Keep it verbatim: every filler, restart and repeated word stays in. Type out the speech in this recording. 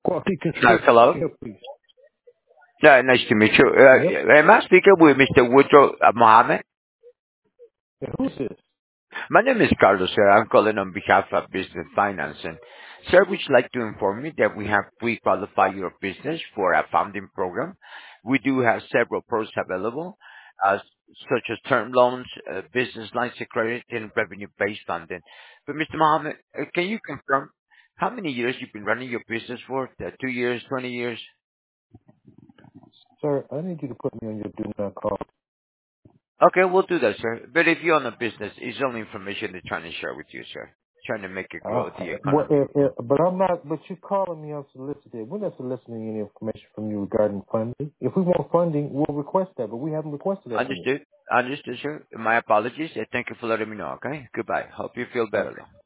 Quality Uh, Construction hello. here, please. Uh, nice to meet you. Yep. Uh, am I speaking with Mister Woodrow uh, Mohammed? And who's this? My name is Carlos, sir. I'm calling on behalf of Business Finance. And, sir, would you like to inform me that we have pre-qualified your business for a funding program? We do have several products available, uh, such as term loans, uh, business lines of credit, and revenue-based funding. But, Mister Mohammed, uh, can you confirm how many years you've been running your business for? Uh, two years, twenty years? Sir, I need you to put me on your do not call. Okay, we'll do that, sir. But if you own a business, it's only information they're trying to share with you, sir. Trying to make it Uh, grow uh, the well, economy. uh, uh, but I'm not, but you're calling me unsolicited. We're not soliciting any information from you regarding funding. If we want funding, we'll request that, but we haven't requested that from you. Understood? Understood, sir. My apologies. and Thank you for letting me know, okay? Goodbye. Hope you feel All better, right. though.